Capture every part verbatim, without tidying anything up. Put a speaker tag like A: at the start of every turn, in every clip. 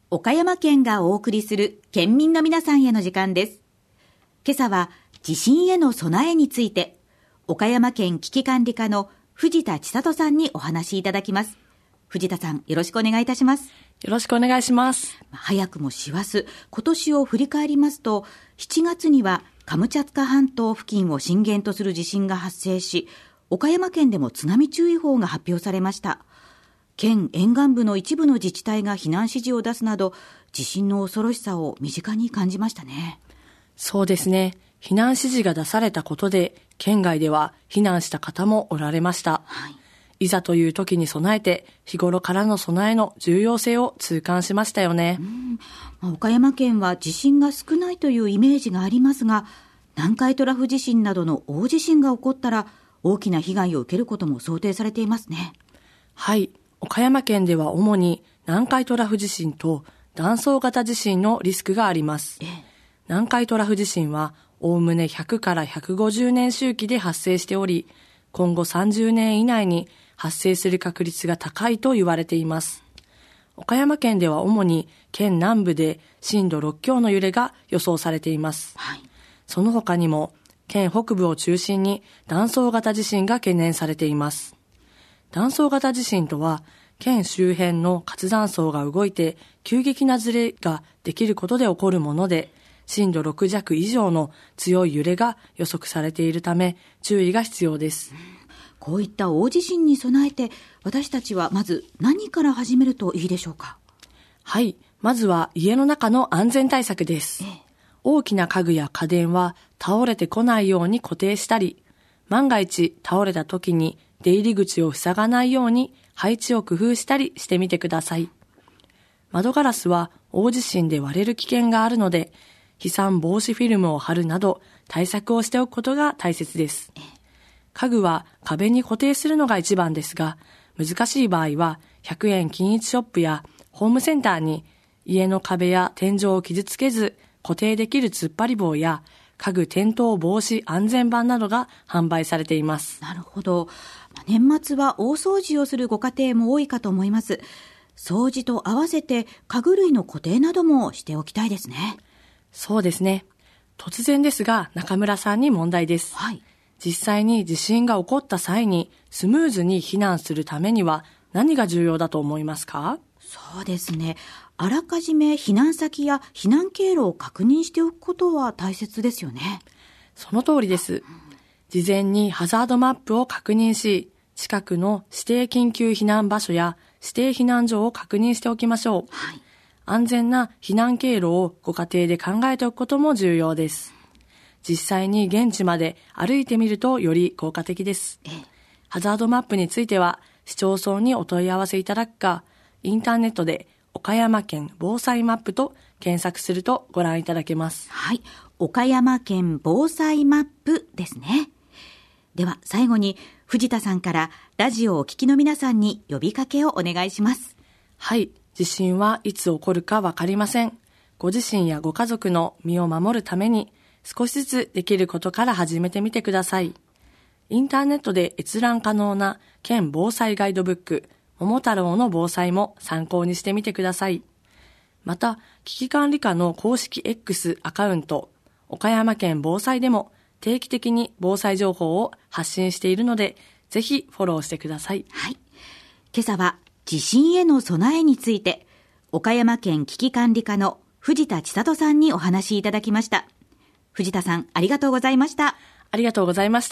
A: 岡山県がお送りする県民の皆さんへの時間です。今朝は地震への備えについて、岡山県危機管理課の藤田千里さんにお話しいただきます。藤田さん、よろしくお願いいたします。
B: よろしくお願いします。
A: 早くも師走、今年を振り返りますと、しちがつにはカムチャツカ半島付近を震源とする地震が発生し、岡山県でも津波注意報が発表されました。県沿岸部の一部の自治体が避難指示を出すなど、地震の恐ろしさを身近に感じましたね。
B: そうですね。避難指示が出されたことで、県外では避難した方もおられました。はい、いざという時に備えて、日頃からの備えの重要性を痛感しましたよね。
A: うんまあ、岡山県は地震が少ないというイメージがありますが、南海トラフ地震などの大地震が起こったら、大きな被害を受けることも想定されていますね。
B: はい。岡山県では主に南海トラフ地震と断層型地震のリスクがあります。ええ、南海トラフ地震はおおむねひゃくからひゃくごじゅうねん周期で発生しており、今後さんじゅうねん以内に発生する確率が高いと言われています。岡山県では主に県南部で震度ろく強の揺れが予想されています。はい、その他にも県北部を中心に断層型地震が懸念されています。断層型地震とは、県周辺の活断層が動いて急激なずれができることで起こるもので、震度ろく弱以上の強い揺れが予測されているため注意が必要です。
A: こういった大地震に備えて、私たちはまず何から始めるといいでしょうか？
B: はい、まずは家の中の安全対策です。ええ、大きな家具や家電は倒れてこないように固定したり、万が一倒れた時に出入り口を塞がないように配置を工夫したりしてみてください。窓ガラスは大地震で割れる危険があるので、飛散防止フィルムを貼るなど対策をしておくことが大切です。家具は壁に固定するのが一番ですが、難しい場合はひゃくえん均一ショップやホームセンターに家の壁や天井を傷つけず固定できる突っ張り棒や家具転倒防止安全板などが販売されています。
A: なるほど。年末は大掃除をするご家庭も多いかと思います。掃除と合わせて家具類の固定などもしておきたいですね。
B: そうですね。突然ですが中村さんに問題です。はい。実際に地震が起こった際にスムーズに避難するためには何が重要だと思いますか？
A: そうですね。あらかじめ避難先や避難経路を確認しておくことは大切ですよね。
B: その通りです。事前にハザードマップを確認し、近くの指定緊急避難場所や指定避難所を確認しておきましょう。はい、安全な避難経路をご家庭で考えておくことも重要です。実際に現地まで歩いてみるとより効果的です。ええ、ハザードマップについては市町村にお問い合わせいただくか、インターネットで岡山県防災マップと検索するとご覧いただけます。
A: はい、岡山県防災マップですね。では最後に藤田さんからラジオをお聞きの皆さんに呼びかけをお願いします。
B: はい、地震はいつ起こるかわかりません。ご自身やご家族の身を守るために少しずつできることから始めてみてください。インターネットで閲覧可能な県防災ガイドブック桃太郎の防災も参考にしてみてください。また危機管理課の公式 X アカウント岡山県防災でも定期的に防災情報を発信しているので、ぜひフォローしてください。
A: はい。今朝は地震への備えについて、岡山県危機管理課の藤田千里さんにお話しいただきました。藤田さん、ありがとうございました。
B: ありがとうございました。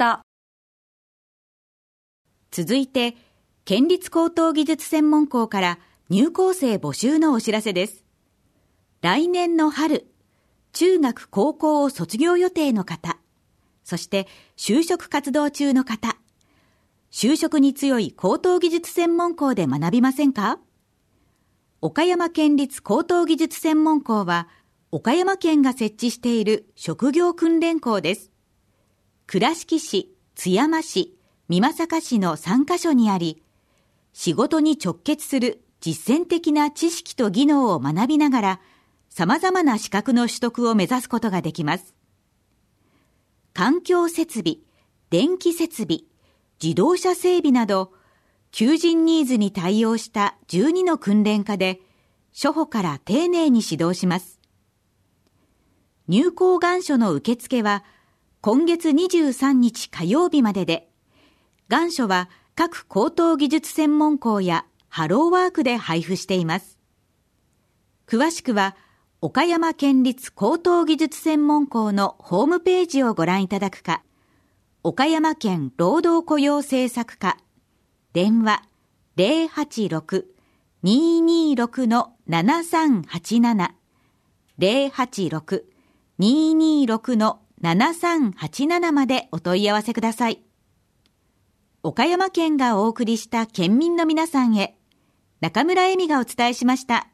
A: 続いて、県立高等技術専門校から入校生募集のお知らせです。来年の春、中学高校を卒業予定の方、そして就職活動中の方、就職に強い高等技術専門校で学びませんか？岡山県立高等技術専門校は、岡山県が設置している職業訓練校です。倉敷市、津山市、美作市のさんカ所にあり、仕事に直結する実践的な知識と技能を学びながら、様々な資格の取得を目指すことができます。環境設備、電気設備、自動車整備など、求人ニーズに対応したじゅうにの訓練科で、 初歩から丁寧に指導します。入校願書の受付は今月にじゅうさんにち火曜日までで、願書は各高等技術専門校やハローワークで配布しています。詳しくは岡山県立高等技術専門校のホームページをご覧いただくか、岡山県労働雇用政策課、電話 ゼロはちろく にーにーろく ななさんはちなな ゼロはちろく にーにーろく ななさんはちなな までお問い合わせください。岡山県がお送りした県民の皆さんへ、中村恵美がお伝えしました。